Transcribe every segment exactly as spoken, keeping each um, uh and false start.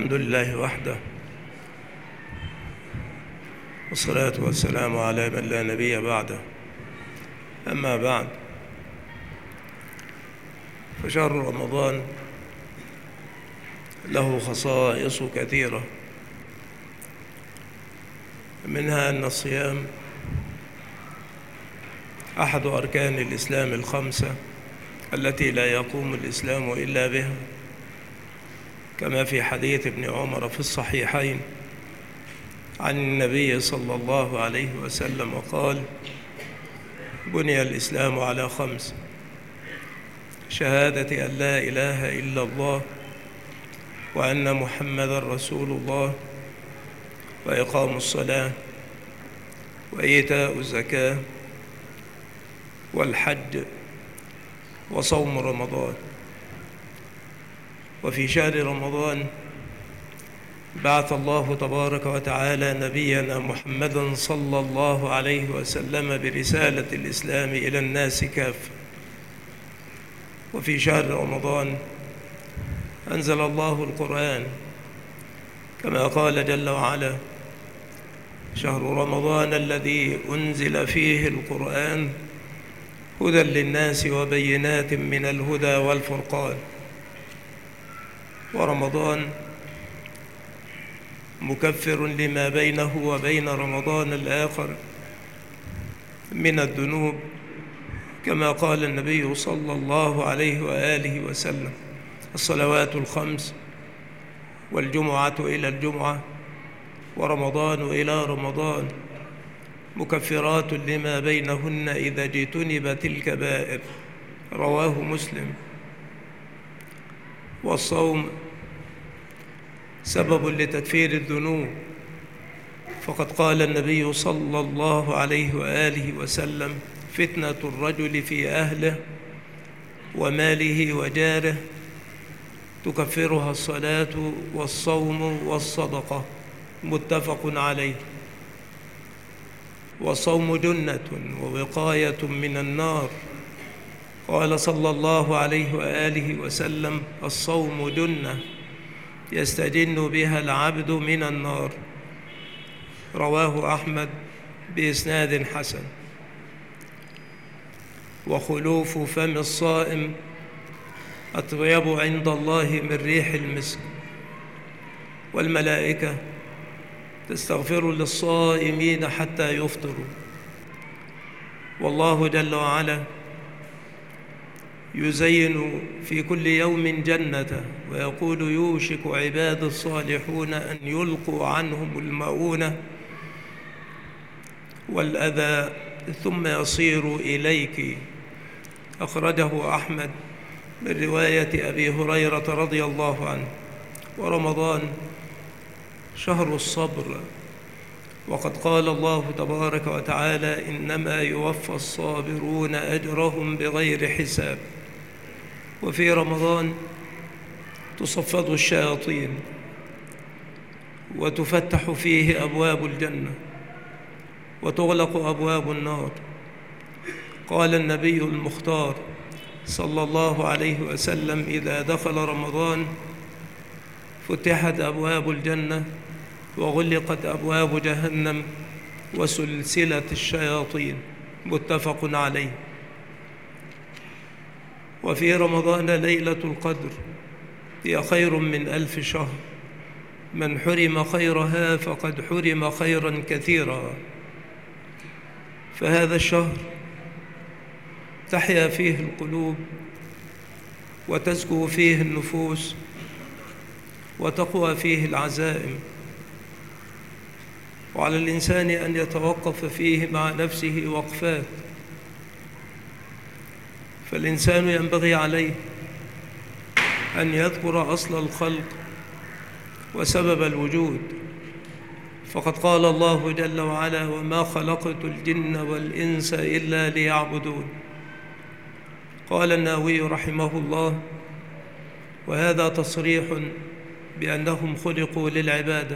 الحمد لله وحده، والصلاة والسلام على من لا نبي بعده. أما بعد، فشهر رمضان له خصائص كثيرة، منها أن الصيام أحد أركان الإسلام الخمسة التي لا يقوم الإسلام إلا بها، كما في حديث ابن عمر في الصحيحين عن النبي صلى الله عليه وسلم قال: بني الإسلام على خمس: شهادة أن لا إله إلا الله وأن محمدا رسول الله، وإقام الصلاة، وإيتاء الزكاة، والحج، وصوم رمضان. وفي شهر رمضان بعث الله تبارك وتعالى نبينا محمدا صلى الله عليه وسلم برسالة الإسلام إلى الناس كافة. وفي شهر رمضان أنزل الله القرآن، كما قال جل وعلا: شهر رمضان الذي أنزل فيه القرآن هدى للناس وبينات من الهدى والفرقان. ورمضان مكفر لما بينه وبين رمضان الآخر من الذنوب، كما قال النبي صلى الله عليه وآله وسلم: الصلوات الخمس، والجمعة إلى الجمعة، ورمضان إلى رمضان، مكفرات لما بينهن إذا اجتنبت الكبائر. رواه مسلم. والصوم سبب لتكفير الذنوب، فقد قال النبي صلى الله عليه وآله وسلم: فتنة الرجل في أهله وماله وجاره تكفرها الصلاة والصوم والصدقة. متفق عليه. والصوم جنة ووقاية من النار. قال صلى الله عليه وآله وسلم: الصوم جنة يستجن بها العبد من النار. رواه أحمد بإسناد حسن. وخلوف فم الصائم أطيب عند الله من ريح المسك، والملائكة تستغفر للصائمين حتى يفطروا. والله جل وعلا يزين في كل يوم جنة، ويقول: يوشك عباد الصالحون أن يلقوا عنهم المؤونة والأذى ثم يصير إليك. أخرجه أحمد من رواية أبي هريرة رضي الله عنه. ورمضان شهر الصبر، وقد قال الله تبارك وتعالى: إنما يوفى الصابرون أجرهم بغير حساب. وفي رمضان تصفد الشياطين وتفتح فيه أبواب الجنة وتغلق أبواب النار. قال النبي المختار صلى الله عليه وسلم: إذا دخل رمضان فتحت أبواب الجنة وغلقت أبواب جهنم وسلسلة الشياطين. متفق عليه. وفي رمضان ليلة القدر هي خير من ألف شهر، من حرم خيرها فقد حرم خيرا كثيرا. فهذا الشهر تحيا فيه القلوب وتزكو فيه النفوس وتقوى فيه العزائم، وعلى الإنسان أن يتوقف فيه مع نفسه وقفات. فالإنسان ينبغي عليه أن يذكر أصل الخلق وسبب الوجود، فقد قال الله جل وعلا: وما خلقت الجن والإنس إلا ليعبدون. قال النووي رحمه الله: وهذا تصريح بأنهم خلقوا للعبادة،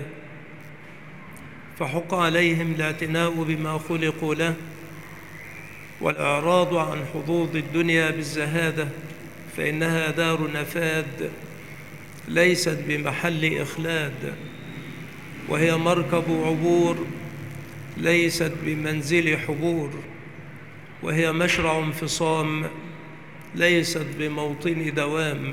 فحق عليهم الاعتناء بما خلقوا له، والإعراض عن حظوظ الدنيا بالزهادة، فإنها دار نفاد ليست بمحل إخلاد، وهي مركب عبور ليست بمنزل حبور، وهي مشرع انفصام ليست بموطن دوام.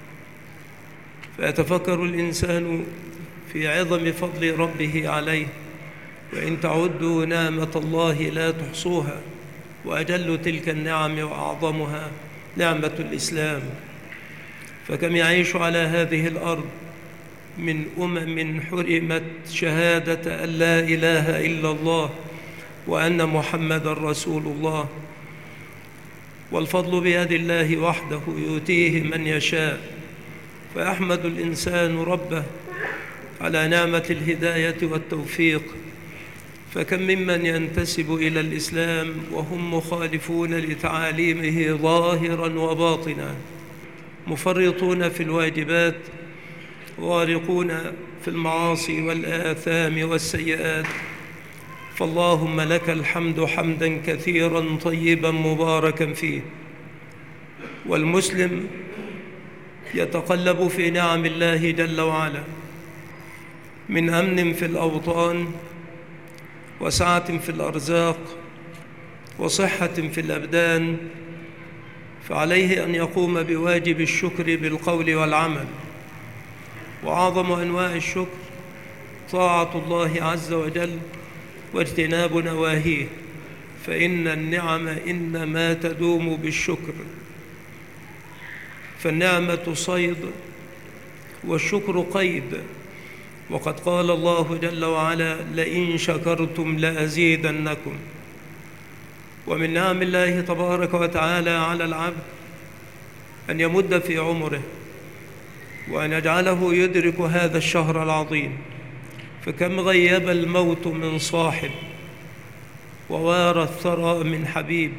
فيتفكر الإنسان في عظم فضل ربه عليه، وإن تعدوا نعمة الله لا تحصوها، وأجل تلك النعم وأعظمها نعمة الإسلام. فكم يعيش على هذه الأرض من أمم حرمت شهادة أن لا إله إلا الله وأن محمد رسول الله، والفضل بيد الله وحده يؤتيه من يشاء. فيحمد الإنسان ربه على نعمة الهداية والتوفيق. فكم ممن ينتسب إلى الإسلام وهم مخالفون لتعاليمه ظاهراً وباطناً، مفرطون في الواجبات، غارقون في المعاصي والآثام والسيئات. فاللهم لك الحمد حمداً كثيراً طيباً مباركاً فيه. والمسلم يتقلب في نعم الله جل وعلا من أمن في الأوطان، وسعة في الأرزاق، وصحة في الأبدان. فعليه أن يقوم بواجب الشكر بالقول والعمل. وأعظم أنواع الشكر طاعة الله عز وجل واجتناب نواهيه، فإن النعم إنما تدوم بالشكر. فالنعمة صيد والشكر قيد. وقد قال الله جل وعلا: لئن شكرتم لأزيدنكم. ومن نعم الله تبارك وتعالى على العبد أن يمد في عمره، وأن يجعله يدرك هذا الشهر العظيم. فكم غيب الموت من صاحب، ووارى الثرى من حبيب.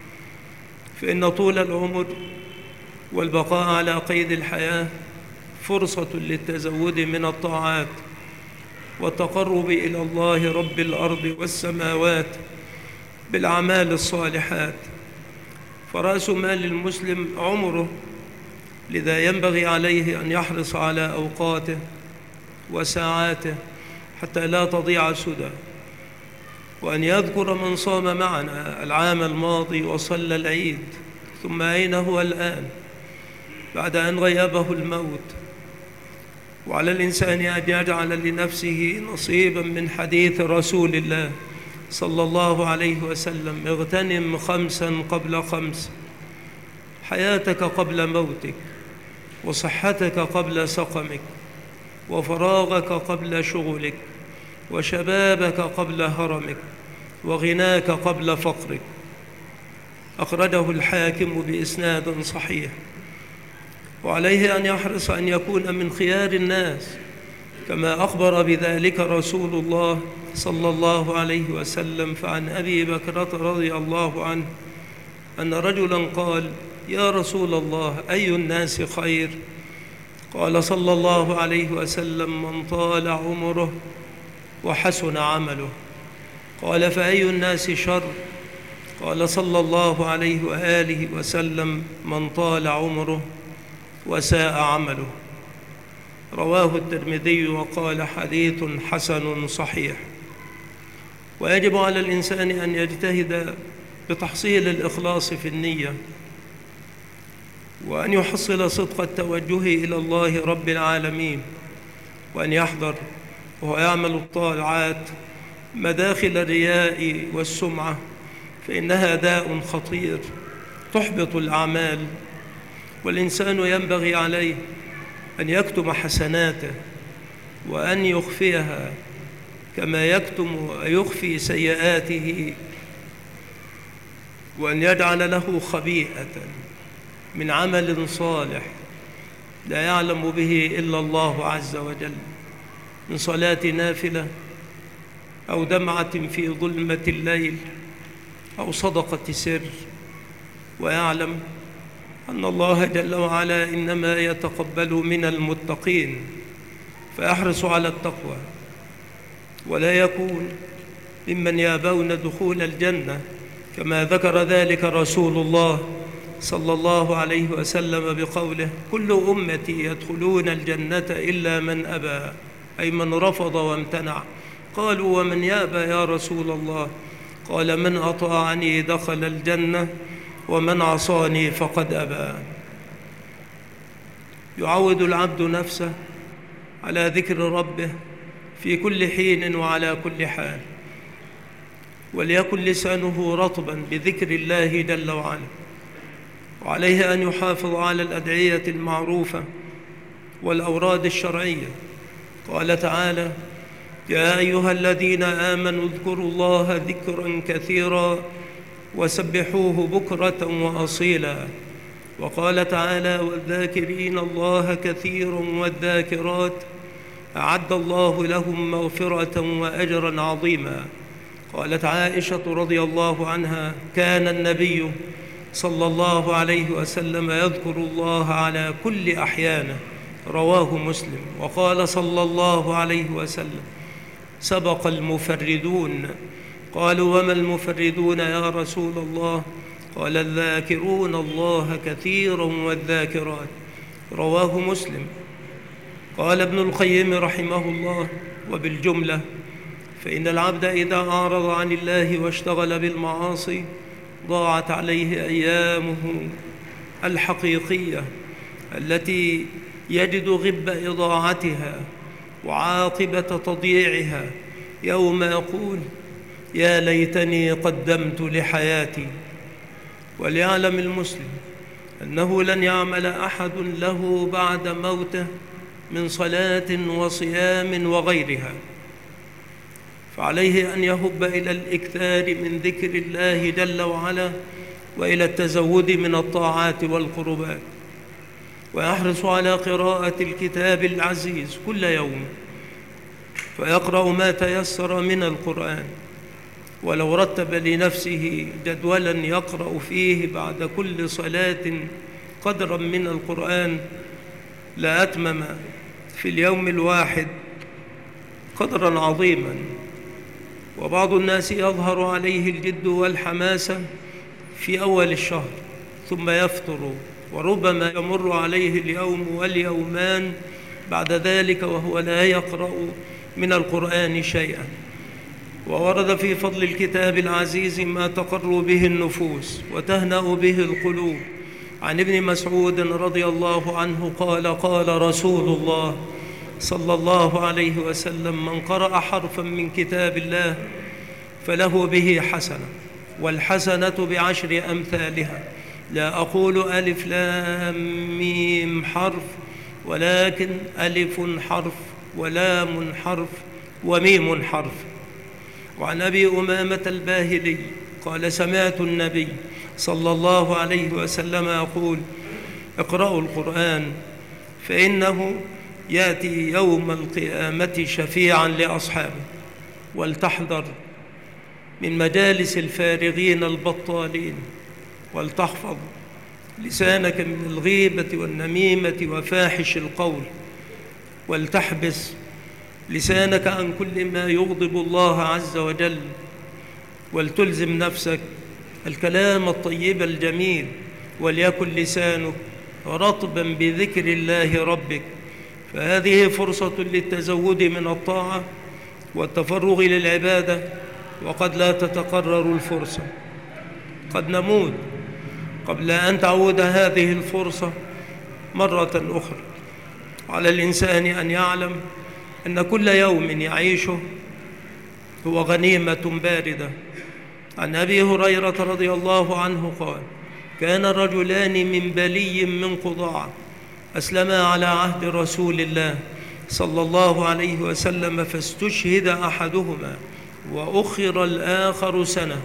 فإن طول العمر والبقاء على قيد الحياة فرصة للتزود من الطاعات والتقرب إلى الله رب الأرض والسماوات بالأعمال الصالحات. فرأس مال المسلم عمره، لذا ينبغي عليه أن يحرص على أوقاته وساعاته حتى لا تضيع سدى، وأن يذكر من صام معنا العام الماضي وصلى العيد، ثم أين هو الآن بعد أن غيبه الموت. وعلى الإنسان أن يجعل لنفسه نصيبا من حديث رسول الله صلى الله عليه وسلم: اغتنم خمسا قبل خمس، حياتك قبل موتك، وصحتك قبل سقمك، وفراغك قبل شغلك، وشبابك قبل هرمك، وغناك قبل فقرك. أخرجه الحاكم بإسناد صحيح. وعليه أن يحرص أن يكون من خيار الناس، كما أخبر بذلك رسول الله صلى الله عليه وسلم. فعن أبي بكرة رضي الله عنه أن رجلاً قال: يا رسول الله، أي الناس خير؟ قال صلى الله عليه وسلم: من طال عمره وحسن عمله. قال: فأي الناس شر؟ قال صلى الله عليه وآله وسلم: من طال عمره وساء عمله. رواه الترمذي وقال: حديث حسن صحيح. ويجب على الإنسان أن يجتهد بتحصيل الإخلاص في النية، وأن يحصل صدق التوجه إلى الله رب العالمين، وأن يحذر وهو يعمل الطاعات مداخل الرياء والسمعة، فإنها داء خطير تحبط الأعمال. والإنسان ينبغي عليه أن يكتم حسناته وأن يخفيها كما يكتم ويخفي سيئاته، وأن يجعل له خبيئة من عمل صالح لا يعلم به إلا الله عز وجل، من صلاة نافلة أو دمعة في ظلمة الليل أو صدقة سر، ويعلم أن الله جل وعلا إنما يتقبل من المتقين، فيحرص على التقوى ولا يكون ممن يابون دخول الجنة، كما ذكر ذلك رسول الله صلى الله عليه وسلم بقوله: كل أمتي يدخلون الجنة إلا من أبى، أي من رفض وامتنع. قالوا: ومن يأبى يا رسول الله؟ قال: من أطاعني دخل الجنة ومن عصاني فقد أبى. يعود العبد نفسه على ذكر ربه في كل حين وعلى كل حال، وليكن لسانه رطبا بذكر الله جل وعلا، وعليه أن يحافظ على الأدعية المعروفة والأوراد الشرعية. قال تعالى: يا أيها الذين آمنوا اذكروا الله ذكرا كثيرا وسبحوه بكرة وأصيلا. وقال تعالى: والذاكرين الله كثيرا والذاكرات أعد الله لهم مغفرة وأجرا عظيما. قالت عائشة رضي الله عنها: كان النبي صلى الله عليه وسلم يذكر الله على كل أحيانه، رواه مسلم. وقال صلى الله عليه وسلم: سبق المفردون. قالوا: وما المفردون يا رسول الله؟ قال: الذاكرون الله كثيرا والذاكرات، رواه مسلم. قال ابن القيم رحمه الله: وبالجملة فإن العبد إذا أعرض عن الله واشتغل بالمعاصي ضاعت عليه أيامه الحقيقية التي يجد غب إضاعتها وعاقبة تضييعها يوم يقول: يا ليتني قدمت لحياتي. وليعلم المسلم أنه لن يعمل أحد له بعد موته من صلاة وصيام وغيرها، فعليه أن يهب إلى الإكثار من ذكر الله جل وعلا وإلى التزود من الطاعات والقربات، ويحرص على قراءة الكتاب العزيز كل يوم، فيقرأ ما تيسر من القرآن. ولو رتب لنفسه جدولا يقرأ فيه بعد كل صلاة قدرا من القرآن لأتمم في اليوم الواحد قدرا عظيما. وبعض الناس يظهر عليه الجد والحماسة في أول الشهر ثم يفتر، وربما يمر عليه اليوم واليومان بعد ذلك وهو لا يقرأ من القرآن شيئا. وورد في فضل الكتاب العزيز ما تقر به النفوس وتهنأ به القلوب. عن ابن مسعود رضي الله عنه قال: قال رسول الله صلى الله عليه وسلم: من قرأ حرفا من كتاب الله فله به حسنة، والحسنة بعشر أمثالها، لا أقول ألف لام ميم حرف، ولكن ألف حرف ولام حرف وميم حرف. وعن أبي أمامة الباهلي قال: سمعت النبي صلى الله عليه وسلم يقول: اقرأوا القرآن فإنه يأتي يوم القيامة شفيعا لأصحابه. ولتحذر من مجالس الفارغين البطالين، ولتحفظ لسانك من الغيبة والنميمة وفاحش القول، ولتحبس لسانك عن كل ما يغضب الله عز وجل، ولتلزم نفسك الكلام الطيب الجميل، وليكن لسانك رطبا بذكر الله ربك. فهذه فرصة للتزود من الطاعة والتفرغ للعبادة، وقد لا تتقرر الفرصة. قد نموت قبل أن تعود هذه الفرصة مرة أخرى. على الإنسان أن يعلم أن كل يوم يعيشه هو غنيمة باردة. عن أبي هريرة رضي الله عنه قال: كان رجلان من بلي من قضاعة أسلما على عهد رسول الله صلى الله عليه وسلم، فاستشهد أحدهما وأخر الآخر سنة.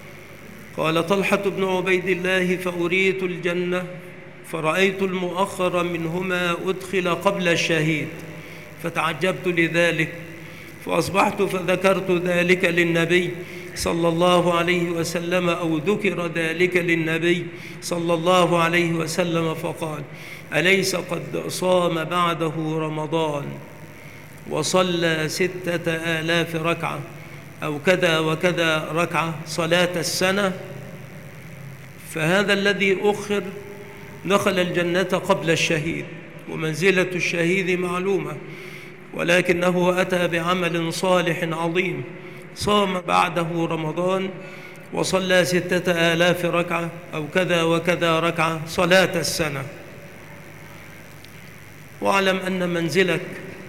قال طلحة بن عبيد الله: فأريت الجنة فرأيت المؤخر منهما أدخل قبل الشهيد، فتعجبت لذلك، فأصبحت فذكرت ذلك للنبي صلى الله عليه وسلم، أو ذكر ذلك للنبي صلى الله عليه وسلم، فقال: أليس قد صام بعده رمضان وصلى ستة آلاف ركعة أو كذا وكذا ركعة صلاة السنة؟ فهذا الذي أخر دخل الجنة قبل الشهيد، ومنزلة الشهيد معلومة، ولكنه أتى بعمل صالح عظيم، صام بعده رمضان وصلى ستة آلاف ركعة أو كذا وكذا ركعة صلاة السنة. واعلم أن منزلك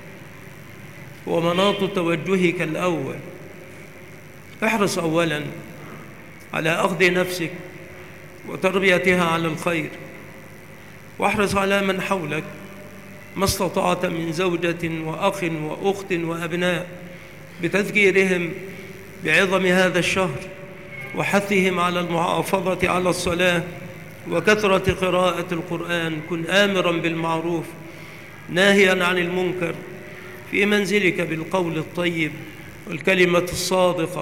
ومناط توجهك الأول، احرص أولا على أخذ نفسك وتربيتها على الخير، واحرص على من حولك ما استطعت من زوجة وأخ وأخت وأبناء بتذكيرهم بعظم هذا الشهر وحثهم على المحافظة على الصلاة وكثرة قراءة القرآن. كن آمرا بالمعروف ناهيا عن المنكر في منزلك بالقول الطيب والكلمة الصادقة،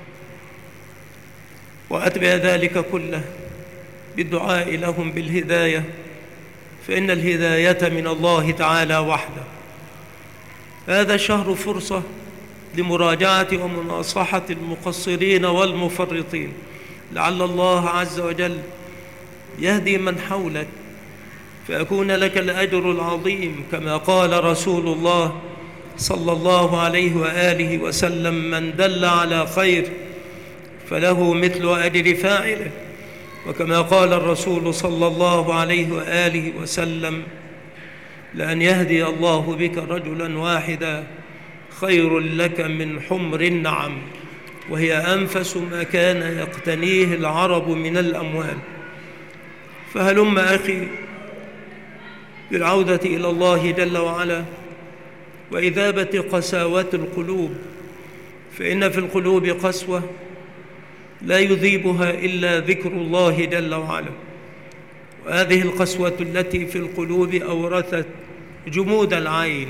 وأتبع ذلك كله بالدعاء لهم بالهداية، فإن الهداية من الله تعالى وحده. هذا الشهر فرصة لمراجعة ومناصحة المقصرين والمفرطين، لعل الله عز وجل يهدي من حولك فيكون لك الأجر العظيم، كما قال رسول الله صلى الله عليه وآله وسلم: من دل على خير فله مثل أجر فاعله. وكما قال الرسول صلى الله عليه وآله وسلم: لأن يهدي الله بك رجلا واحدا خير لك من حمر النعم، وهي أنفس ما كان يقتنيه العرب من الأموال. فهلم أخي بالعودة إلى الله جل وعلا وإذابة قساوة القلوب، فإن في القلوب قسوة لا يذيبها إلا ذكر الله جل وعلا، وهذه القسوة التي في القلوب أورثت جمود العين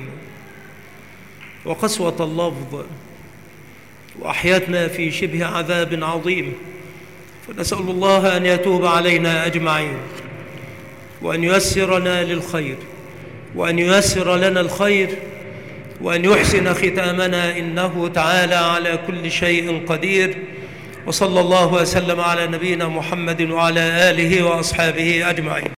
وقسوة اللفظ، وأحيتنا في شبه عذاب عظيم. فنسأل الله أن يتوب علينا أجمعين، وأن ييسرنا للخير، وأن ييسر لنا الخير، وأن يحسن ختامنا، إنه تعالى على كل شيء قدير. وصلى الله وسلم على نبينا محمد وعلى آله وأصحابه أجمعين.